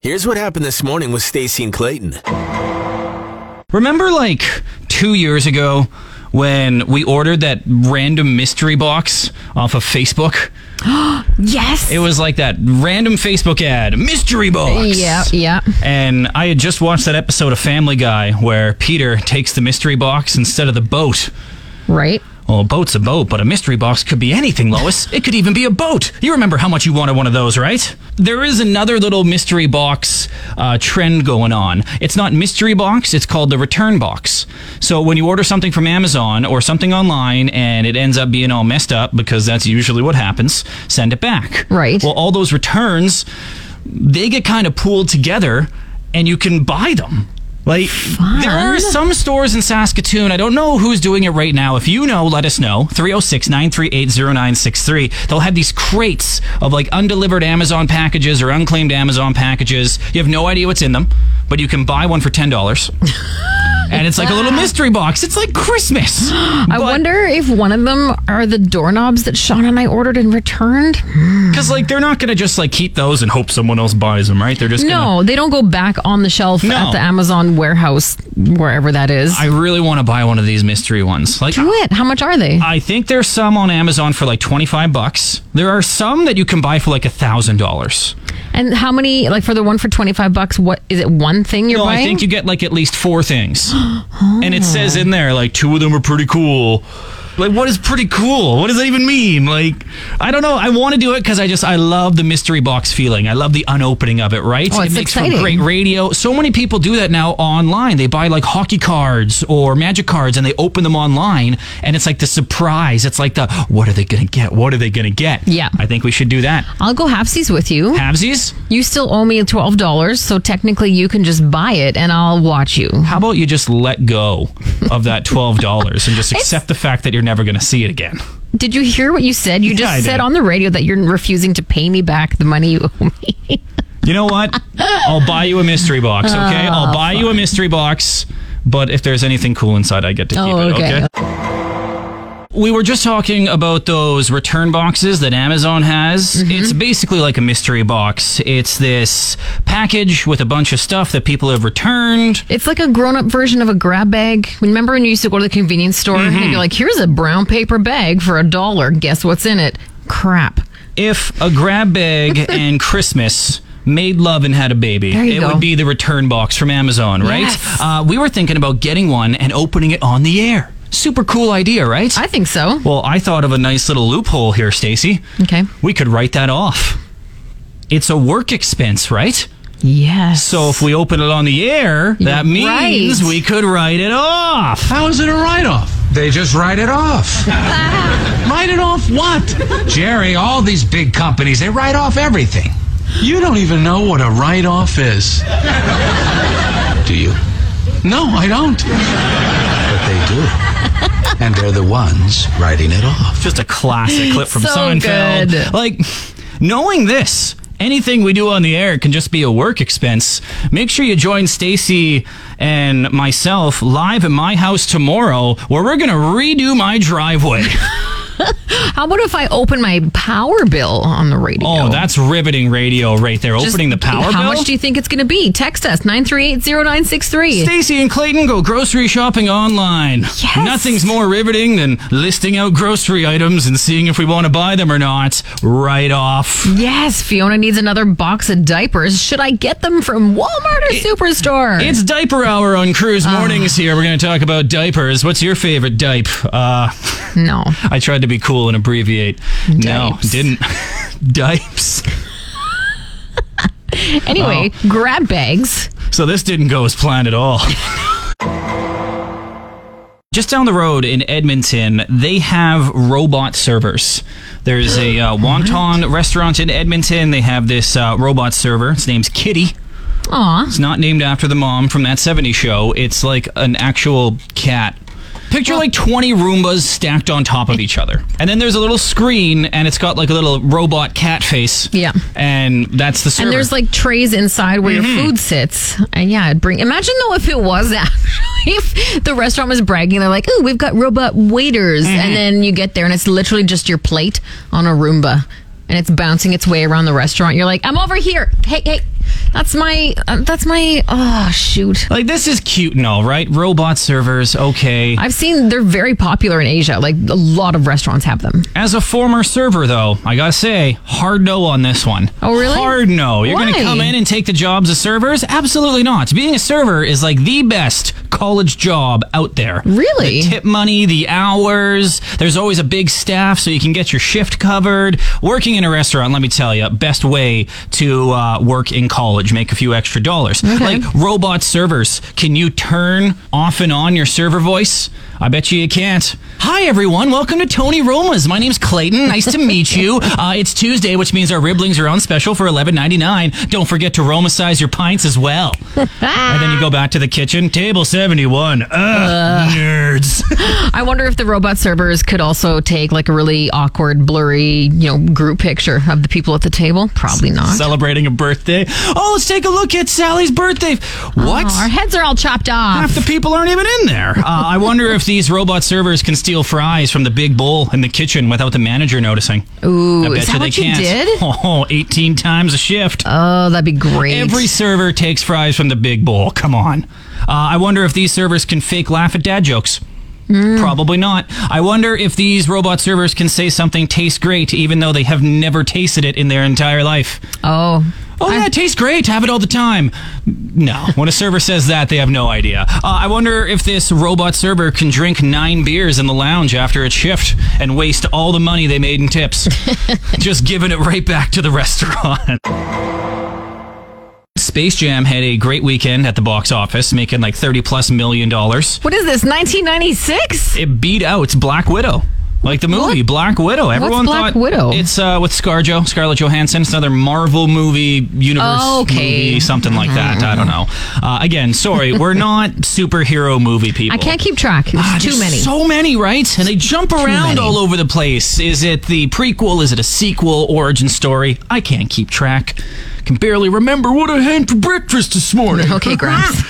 Here's what happened this morning with Stacey and Clayton. Remember like 2 years ago when we ordered that random mystery box off of Facebook? Yes. It was like that random Facebook ad, mystery box. Yeah. And I had just watched that episode of Family Guy where Peter takes the mystery box instead of the boat. Right. Well, a boat's a boat, but a mystery box could be anything, Lois. It could even be a boat. You remember how much you wanted one of those, right? There is another little mystery box trend going on. It's not mystery box, it's called the return box. So when you order something from Amazon or something online and it ends up being all messed up, because that's usually what happens, send it back. Right. Well, all those returns, they get kind of pooled together and you can buy them. Like, there are some stores in Saskatoon. I don't know who's doing it right now. If you know, let us know. 306-938-0963. They'll have these crates of like undelivered Amazon packages or unclaimed Amazon packages. You have no idea what's in them, but you can buy one for $10. And it's like a little mystery box. It's like Christmas. I wonder if one of them are the doorknobs that Sean and I ordered and returned. Because like they're not going to just like keep those and hope someone else buys them, right? They're just No, they don't go back on the shelf at the Amazon warehouse, wherever that is. I really want to buy one of these mystery ones. Like, do it. How much are they? I think there's some on Amazon for like $25. There are some that you can buy for like $1,000. And how many, like for the one for $25, what is it, one thing you're buying? I think you get like at least 4 things. And it says in there, like, 2 of them are pretty cool. Like, what is pretty cool? What does that even mean? Like, I don't know. I want to do it because I love the mystery box feeling. I love the unopening of it, right? Oh, it's it makes exciting. for great radio. So many people do that now online. They buy like hockey cards or magic cards and they open them online and it's like the surprise. It's like the, what are they going to get? What are they going to get? Yeah. I think we should do that. I'll go halfsies with you. Halvesies? You still owe me $12, so technically you can just buy it and I'll watch you. How about you just let go of that $12 and just accept the fact that you're never going to see it again? Did you hear what you said? You just said on the radio that you're refusing to pay me back the money you owe me. You know what? I'll buy you a mystery box, okay? I'll buy you a mystery box, but if there's anything cool inside, I get to keep it, okay? We were just talking about those return boxes that Amazon has. Mm-hmm. It's basically like a mystery box. It's this package with a bunch of stuff that people have returned. It's like a grown-up version of a grab bag. Remember when you used to go to the convenience store and you'd be like, here's a brown paper bag for $1. Guess what's in it? Crap. If a grab bag and Christmas made love and had a baby, it would be the return box from Amazon, right? Yes. We were thinking about getting one and opening it on the air. Super cool idea, right? I think so. Well, I thought of a nice little loophole here, Stacey. Okay. We could write that off. It's a work expense, right? Yes. So if we open it on the air, that means we could write it off. How is it a write-off? They just write it off. Write it off what? Jerry, all these big companies, they write off everything. You don't even know what a write-off is. Do you? No, I don't. But they do. And they're the ones writing it off. Just a classic clip from So Seinfeld. good. Like, knowing this, anything we do on the air can just be a work expense. Make sure you join Stacey and myself live at my house tomorrow where we're going to redo my driveway. How about if I open my power bill on the radio? Oh, that's riveting radio right there. Opening the power bill. How much do you think it's going to be? Text us, 938-0963. Stacey and Clayton go grocery shopping online. Yes. Nothing's more riveting than listing out grocery items and seeing if we want to buy them or not. Right off. Yes, Fiona needs another box of diapers. Should I get them from Walmart or Superstore? It's Diaper Hour on Cruise Mornings here. We're going to talk about diapers. What's your favorite diaper? No. I tried to be cool and abbreviate. Dipes. No, didn't. Dipes. Anyway, grab bags. So this didn't go as planned at all. Just down the road in Edmonton, they have robot servers. There's a wonton restaurant in Edmonton. They have this robot server. Its name's Kitty. Aw. It's not named after the mom from that 70s show. It's like an actual cat. Picture like 20 Roombas stacked on top of each other. And then there's a little screen, and it's got like a little robot cat face. Yeah. And that's the server. And there's like trays inside where your food sits. And yeah, imagine though if it was actually, if the restaurant was bragging, they're like, ooh, we've got robot waiters. And then you get there and it's literally just your plate on a Roomba. And it's bouncing its way around the restaurant. You're like, I'm over here. Hey. That's my. Oh shoot. Like, this is cute and all, right? Robot servers, okay. I've seen they're very popular in Asia. Like a lot of restaurants have them. As a former server, though, I gotta say, hard no on this one. Oh, really? Hard no. You're gonna Why? come in and take the jobs of servers? Absolutely not. Being a server is like the best college job out there. Really? The tip money, the hours. There's always a big staff so you can get your shift covered. Working in a restaurant, let me tell you, best way to work in college, make a few extra dollars. Okay. Like robot servers. Can you turn off and on your server voice? I bet you can't. Hi, everyone. Welcome to Tony Roma's. My name's Clayton. Nice to meet you. It's Tuesday, which means our Ribblings are on special for $11.99. Don't forget to Roma-size your pints as well. And then you go back to the kitchen. Table 71. Nerds. I wonder if the robot servers could also take like a really awkward, blurry, group picture of the people at the table. Probably not. Celebrating a birthday. Oh, let's take a look at Sally's birthday. What? Oh, our heads are all chopped off. Half the people aren't even in there. I wonder if these robot servers can steal fries from the big bowl in the kitchen without the manager noticing. Ooh, I bet is that you they what you can't. did? Oh, 18 times a shift. Oh, that'd be great. Every server takes fries from the big bowl. Come on. I wonder if these servers can fake laugh at dad jokes. Probably not. I wonder if these robot servers can say something tastes great even though they have never tasted it in their entire life. Oh, yeah, it tastes great. Have it all the time. No. When a server says that, they have no idea. I wonder if this robot server can drink 9 beers in the lounge after its shift and waste all the money they made in tips. Just giving it right back to the restaurant. Space Jam had a great weekend at the box office, making like $30+ million. What is this, 1996? It beat out Black Widow. Like the movie, What? Black Widow. Everyone Black thought Widow? it's with Scarlett Johansson. It's another Marvel movie, universe movie, something like that. I don't know. Again, sorry, we're not superhero movie people. I can't keep track. There's too many. So many, right? And they jump around many. all over the place. Is it the prequel? Is it a sequel? Origin story? I can't keep track. Can barely remember what I had for breakfast this morning. Okay, Gramps.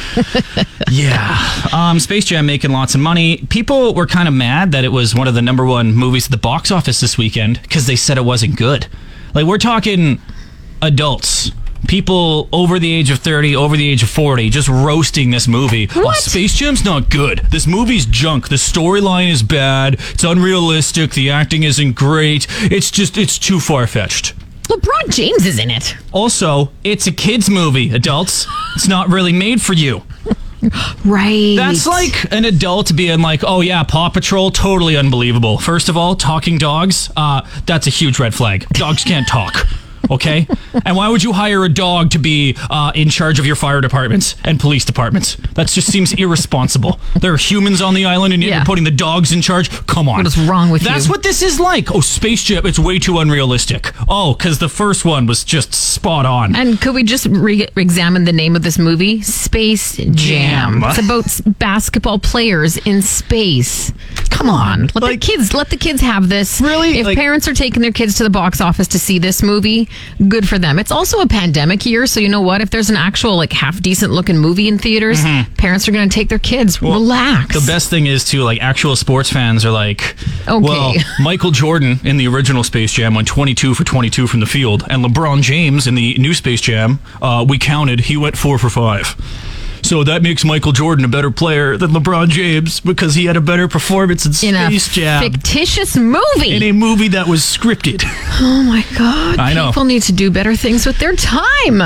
Yeah. Space Jam making lots of money. People were kind of mad that it was one of the #1 movies at the box office this weekend because they said it wasn't good. Like, we're talking adults. People over the age of 30, over the age of 40, just roasting this movie. What? Oh, Space Jam's not good. This movie's junk. The storyline is bad. It's unrealistic. The acting isn't great. It's too far-fetched. LeBron James is in it. Also, it's a kid's movie, adults. It's not really made for you. Right. That's like an adult being like, oh yeah, Paw Patrol, totally unbelievable. First of all, talking dogs, that's a huge red flag. Dogs can't talk. Okay? And why would you hire a dog to be in charge of your fire departments and police departments? That just seems irresponsible. There are humans on the island and yet you're putting the dogs in charge? Come on. What is wrong with you? That's what this is like. Oh, Space Jam, it's way too unrealistic. Oh, because the first one was just spot on. And could we just re-examine the name of this movie? Space Jam. It's about basketball players in space. Come on. Let the kids have this. Really? If parents are taking their kids to the box office to see this movie, good for them. It's also a pandemic year, so you know what? If there's an actual half decent looking movie in theaters, parents are going to take their kids. Well, relax. The best thing is too, actual sports fans are like, okay. Well, Michael Jordan in the original Space Jam went 22 for 22 from the field, and LeBron James in the new Space Jam, we counted, he went 4 for 5. So that makes Michael Jordan a better player than LeBron James because he had a better performance in Space Jam. Fictitious movie. In a movie that was scripted. Oh my God. I know. People need to do better things with their time.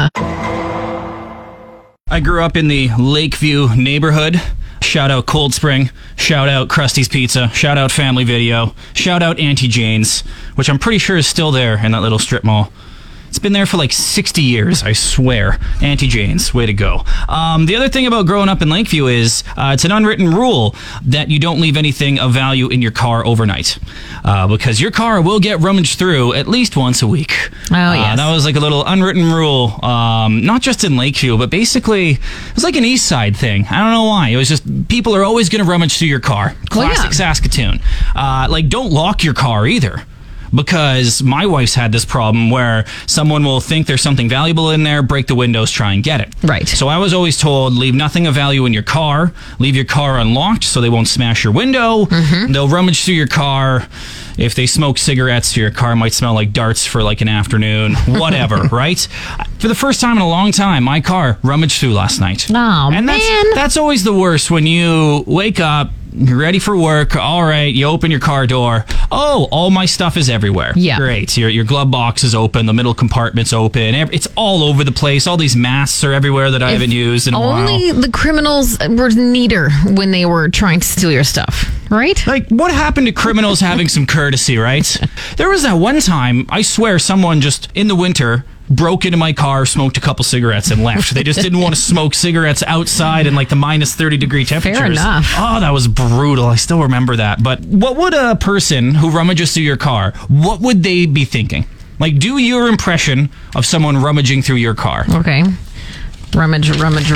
I grew up in the Lakeview neighborhood. Shout out Cold Spring. Shout out Krusty's Pizza. Shout out Family Video. Shout out Auntie Jane's, which I'm pretty sure is still there in that little strip mall. It's been there for 60 years, I swear. Auntie Jane's, way to go. The other thing about growing up in Lakeview is it's an unwritten rule that you don't leave anything of value in your car overnight because your car will get rummaged through at least once a week. Oh, yes. That was a little unwritten rule, not just in Lakeview, but basically it was like an East Side thing. I don't know why. It was just people are always going to rummage through your car. Classic Saskatoon. Don't lock your car either. because my wife's had this problem where someone will think there's something valuable in there, break the windows, try and get it. Right. So I was always told, leave nothing of value in your car, leave your car unlocked so they won't smash your window. They'll rummage through your car. If they smoke cigarettes, your car might smell like darts for like an afternoon, whatever, right? For the first time in a long time, my car rummaged through last night. Oh, and man. that's always the worst when you wake up, you're ready for work. All right, you open your car door. Oh, all my stuff is everywhere. Yeah. Great. Your glove box is open. The middle compartment's open. It's all over the place. All these masks are everywhere that I haven't used in a while. Only the criminals were neater when they were trying to steal your stuff, right? Like, what happened to criminals having some courtesy, right? There was that one time, I swear, someone just in the winter broke into my car, smoked a couple cigarettes, and left. They just didn't want to smoke cigarettes outside in like the minus 30-degree temperatures. Fair enough. Oh, that was brutal. I still remember that. But what would a person who rummages through your car, what would they be thinking? Like, do your impression of someone rummaging through your car. Okay. Rummage.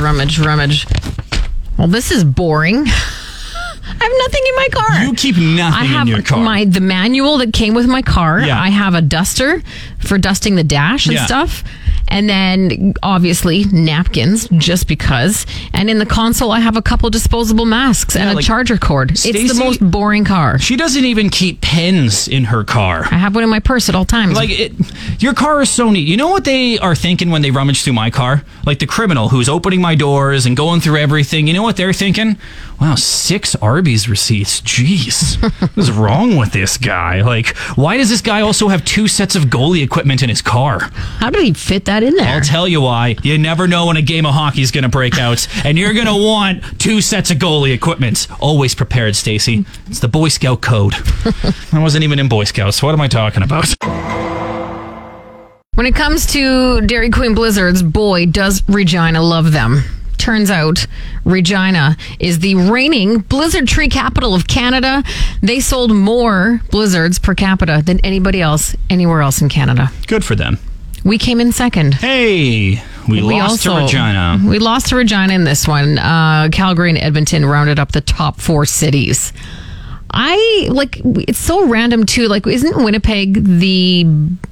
Well, this is boring. I have nothing in my car. You keep nothing in your car. I have the manual that came with my car. Yeah. I have a duster for dusting the dash and Yeah. stuff. And then, obviously, napkins, just because. And in the console, I have a couple disposable masks and a like, charger cord. It's Stacey- the most boring car. She doesn't even keep pens in her car. I have one in my purse at all times. Like, your car is so neat. You know what they are thinking when they rummage through my car? Like the criminal who's opening my doors and going through everything. You know what they're thinking? Wow, 6 Arby's receipts. Jeez. What's wrong with this guy? Like, why does this guy also have 2 sets of goalie equipment in his car? How did he fit that in there? I'll tell you why. You never know when a game of hockey is going to break out, and you're going to want 2 sets of goalie equipment. Always prepared, Stacey. It's the Boy Scout code. I wasn't even in Boy Scouts. What am I talking about? When it comes to Dairy Queen Blizzards, boy, does Regina love them. Turns out Regina is the reigning blizzard tree capital of Canada. They sold more blizzards per capita than anybody else anywhere else in Canada. Good for them. We came in second. Hey, we lost to Regina. We lost to Regina in this one. Calgary and Edmonton rounded up the top 4 cities. It's so random too. Like, isn't Winnipeg the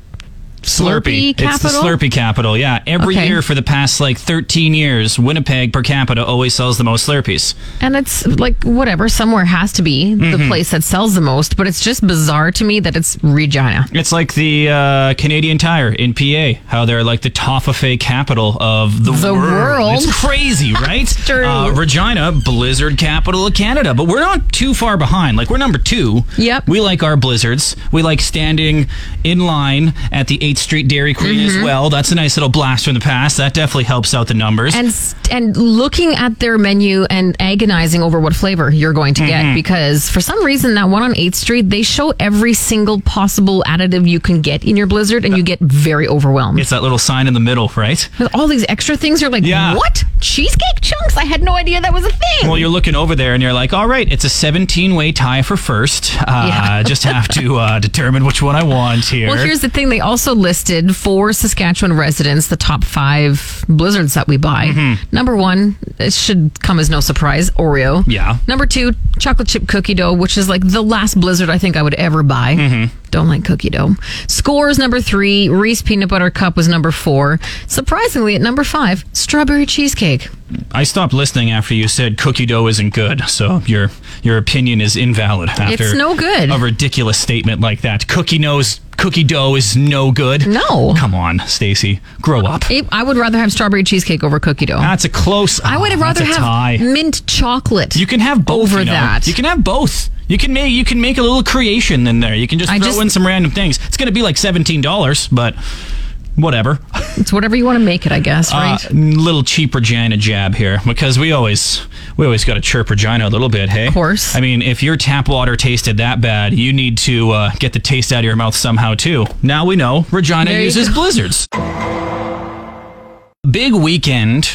Slurpee capital? It's the Slurpee capital, yeah. Every Okay. year for the past 13 years, Winnipeg per capita always sells the most Slurpees. And it's like, whatever, somewhere has to be the place that sells the most, but it's just bizarre to me that it's Regina. It's like the Canadian Tire in PA, how they're like the toffee capital of the world. It's crazy, right? True. Regina, blizzard capital of Canada, but we're not too far behind. Like, we're number 2. Yep. We like our blizzards. We like standing in line at the 8th Street Dairy Queen as well. That's a nice little blast from the past. That definitely helps out the numbers. And looking at their menu and agonizing over what flavor you're going to get, because for some reason that one on 8th Street, they show every single possible additive you can get in your blizzard, and you get very overwhelmed. It's that little sign in the middle, right? With all these extra things, you're like, Yeah. what? Cheesecake chunks? I had no idea that was a thing. Well, you're looking over there and you're like, all right, it's a 17-way tie for first. Yeah. Just have to determine which one I want here. Well, here's the thing. They also listed for Saskatchewan residents the top 5 blizzards that we buy. Number 1, it should come as no surprise, Oreo. Yeah. Number 2, chocolate chip cookie dough, which is like the last blizzard I think I would ever buy. Don't like cookie dough. Scores, number 3. Reese peanut butter cup was number 4. Surprisingly, at number 5, strawberry cheesecake. I stopped listening after you said cookie dough isn't good, so your opinion is invalid after It's no good. a ridiculous statement like that. Cookie dough is no good. No. Come on, Stacey, grow up. I would rather have strawberry cheesecake over cookie dough. That's a close. I would have rather that's a have tie. mint chocolate. You can have both over you know. that. You can have both. You can make a little creation in there. You can just throw in some random things. It's going to be like $17, but whatever. It's whatever you want to make it, I guess, right? Little cheap Regina jab here, because we always got to chirp Regina a little bit, hey? Of course. I mean, if your tap water tasted that bad, you need to get the taste out of your mouth somehow too. Now we know Regina There you uses go. blizzards. Big weekend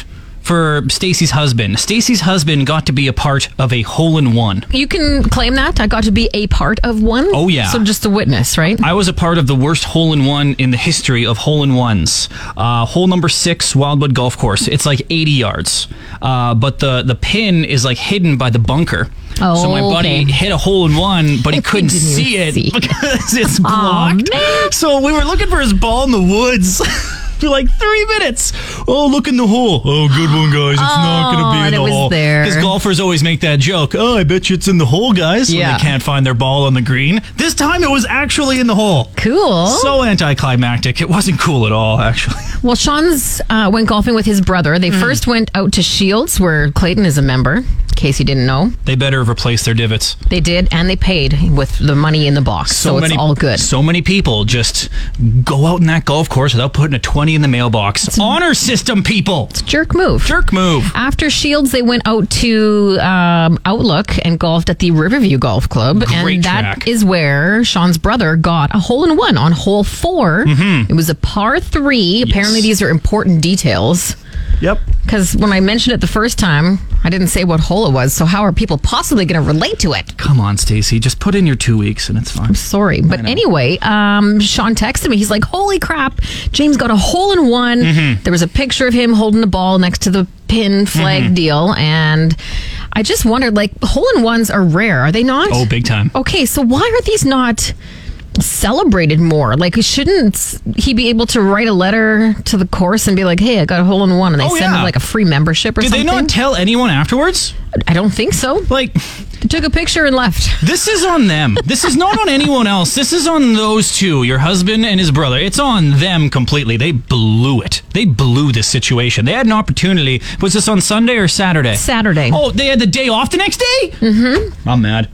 for Stacy's husband. Stacy's husband got to be a part of a hole-in-one. You can claim that. I got to be a part of one. Oh, yeah. So just a witness, right? I was a part of the worst hole-in-one in the history of hole-in-ones. Hole number 6, Wildwood Golf Course. It's like 80 yards. But the pin is like hidden by the bunker. Oh, so my buddy hit a hole-in-one, but he couldn't see it because it's blocked. So we were looking for his ball in the woods for like 3 minutes. Oh, look in the hole. Oh, good one, guys. It's not going to be in the hole. Because golfers always make that joke. Oh, I bet you it's in the hole, guys. When they can't find their ball on the green. This time it was actually in the hole. Cool. So anticlimactic. It wasn't cool at all, actually. Well, Sean's went golfing with his brother. They first went out to Shields, where Clayton is a member, in case you didn't know. They better have replaced their divots. They did, and they paid with the money in the box. So it's all good. So many people just go out in that golf course without putting a 20 in the mailbox. Honor system, people. It's a jerk move. Jerk move. After Shields, they went out to Outlook and golfed at the Riverview Golf Club. Great and track. that is where Sean's brother got a hole-in-one on hole 4. Mm-hmm. It was a par 3. Apparently, these are important details. Yep. Because when I mentioned it the first time, I didn't say what hole it was. So how are people possibly going to relate to it? Come on, Stacey. Just put in your 2 weeks and it's fine. I'm sorry. But anyway, Sean texted me. He's like, holy crap, James got a hole-in-one. Mm-hmm. There was a picture of him holding the ball next to the pin flag deal. And I just wondered, like, hole-in-ones are rare, are they not? Oh, big time. Okay, so why are these not celebrated more? Like, shouldn't he be able to write a letter to the course and be like, hey, I got a hole-in-one, and they send him like a free membership or something? Did they not tell anyone afterwards? I don't think so. Like, they took a picture and left. This is on them. This is not on anyone else. This is on those two, your husband and his brother. It's on them completely. They blew it. They blew this situation. They had an opportunity. Was this on Sunday or Saturday? Saturday. Oh, they had the day off the next day? Mm-hmm. I'm mad.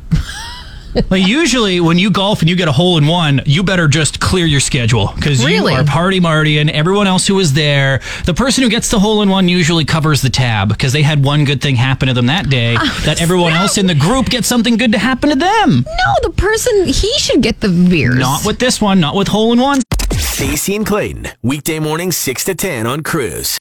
Like, usually when you golf and you get a hole-in-one, you better just clear your schedule because you are party Marty and everyone else who was there. The person who gets the hole-in-one usually covers the tab because they had one good thing happen to them that day that everyone else in the group gets something good to happen to them. No, the person, he should get the beers. Not with this one, not with hole-in-one. Stacey and Clayton, weekday mornings 6 to 10 on Cruise.